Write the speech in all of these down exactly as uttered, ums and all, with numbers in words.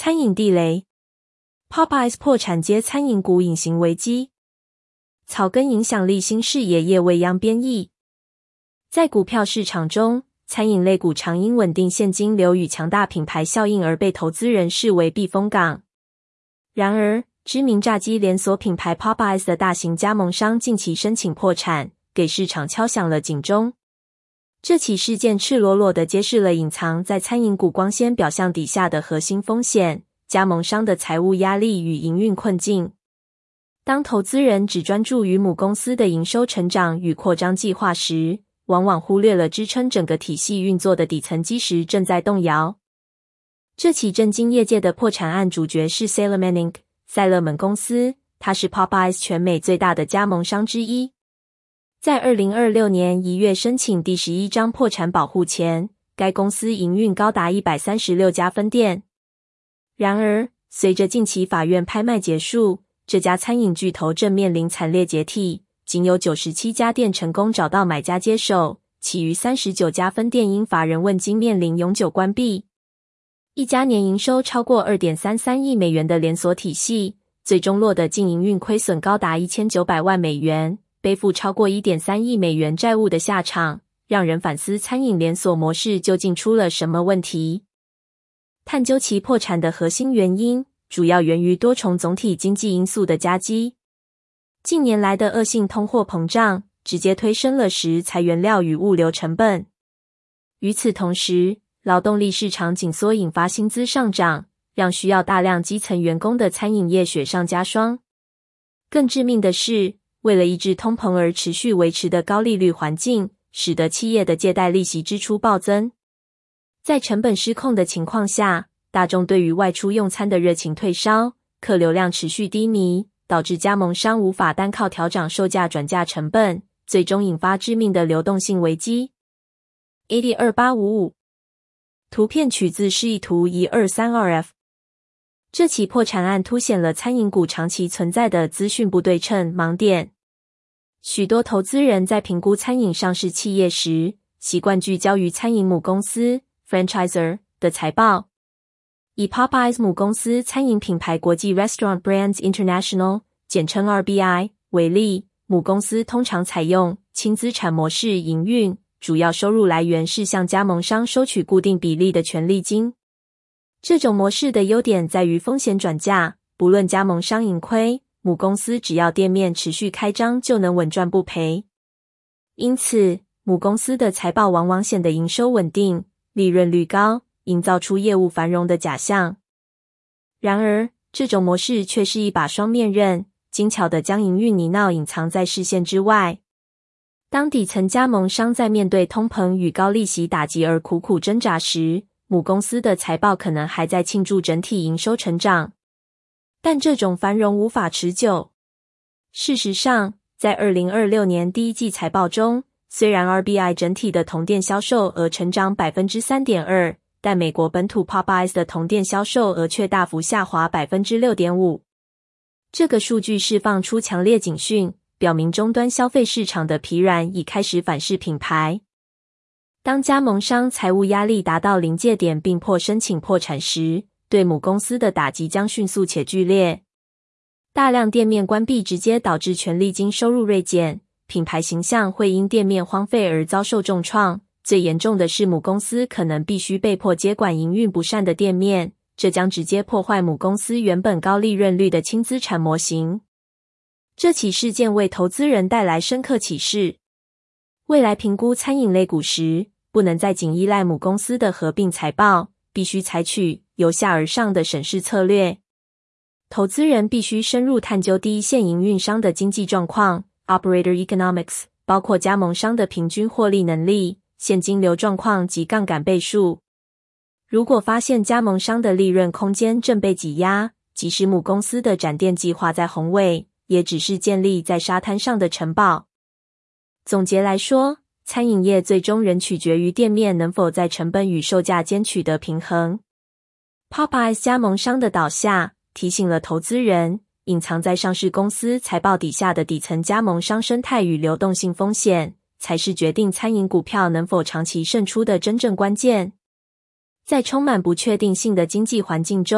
餐饮地雷 Popeyes 破产接餐饮股隐形危机。草根影响力新视野叶未央编译。在股票市场中，餐饮类股常因稳定现金流与强大品牌效应而被投资人视为避风港。然而，知名炸鸡连锁品牌 Popeyes 的大型加盟商近期申请破产，给市场敲响了警钟。这起事件赤裸裸地揭示了隐藏在餐饮股光鲜表象底下的核心风险：加盟商的财务压力与营运困境。当投资人只专注于母公司的营收成长与扩张计划时，往往忽略了支撑整个体系运作的底层基石正在动摇。这起震惊业界的破产案主角是 Salomon Incorporated 塞勒门公司，它是 Popeyes 全美最大的加盟商之一。在二零二六年一月申请第十一张破产保护前，该公司营运高达一百三十六家分店。然而，随着近期法院拍卖结束，这家餐饮巨头正面临惨烈解体，仅有九十七家店成功找到买家接手，其余三十九家分店因法人问津面临永久关闭。一家年营收超过 二点三三亿美元的连锁体系，最终落得净营运亏损高达一千九百万美元，背负超过 一点三亿美元债务的下场，让人反思餐饮连锁模式究竟出了什么问题。探究其破产的核心原因，主要源于多重总体经济因素的夹击。近年来的恶性通货膨胀直接推升了食材原料与物流成本。与此同时，劳动力市场紧缩引发薪资上涨，让需要大量基层员工的餐饮业雪上加霜。更致命的是，为了抑制通膨而持续维持的高利率环境，使得企业的借贷利息支出暴增。在成本失控的情况下，大众对于外出用餐的热情退烧，客流量持续低迷，导致加盟商无法单靠调涨售价转嫁成本，最终引发致命的流动性危机。A D 二八五五 图片取自示意图一二三二 F。 这起破产案凸显了餐饮股长期存在的资讯不对称盲点。许多投资人在评估餐饮上市企业时，习惯聚焦于餐饮母公司 franchisor 的财报。以 Popeyes 母公司餐饮品牌国际 Restaurant Brands International 简称 R B I 为例，母公司通常采用轻资产模式营运，主要收入来源是向加盟商收取固定比例的权利金。这种模式的优点在于风险转嫁，不论加盟商盈亏，母公司只要店面持续开张就能稳赚不赔。因此，母公司的财报往往显得营收稳定，利润率高，营造出业务繁荣的假象。然而，这种模式却是一把双面刃，精巧地将营运泥淖隐藏在视线之外。当底层加盟商在面对通膨与高利息打击而苦苦挣扎时，母公司的财报可能还在庆祝整体营收成长。但这种繁荣无法持久。事实上，在二零二六年第一季财报中，虽然 R B I 整体的同店销售额成长 百分之三点二， 但美国本土 Popeyes 的同店销售额却大幅下滑 百分之六点五。 这个数据释放出强烈警讯，表明终端消费市场的疲软已开始反噬品牌。当加盟商财务压力达到临界点并迫申请破产时，对母公司的打击将迅速且剧烈。大量店面关闭直接导致权利金收入锐减，品牌形象会因店面荒废而遭受重创。最严重的是，母公司可能必须被迫接管营运不善的店面，这将直接破坏母公司原本高利润率的轻资产模型。这起事件为投资人带来深刻启示。未来评估餐饮类股时，不能再仅依赖母公司的合并财报，必须采取由下而上的审视策略。投资人必须深入探究第一线营运商的经济状况 （Operator Economics）， 包括加盟商的平均获利能力、现金流状况及杠杆倍数。如果发现加盟商的利润空间正被挤压，即使母公司的展店计划再宏伟，也只是建立在沙滩上的城堡。总结来说，餐饮业最终仍取决于店面能否在成本与售价间取得平衡。Popeyes 加盟商的倒下提醒了投资人，隐藏在上市公司财报底下的底层加盟商生态与流动性风险，才是决定餐饮股票能否长期胜出的真正关键。在充满不确定性的经济环境中，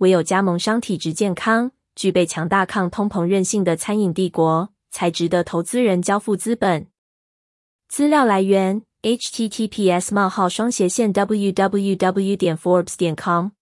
唯有加盟商体质健康、具备强大抗通膨韧性的餐饮帝国，才值得投资人交付资本。资料来源 ：H T T P S 冒号双斜线 w w w 点 forbes 点 com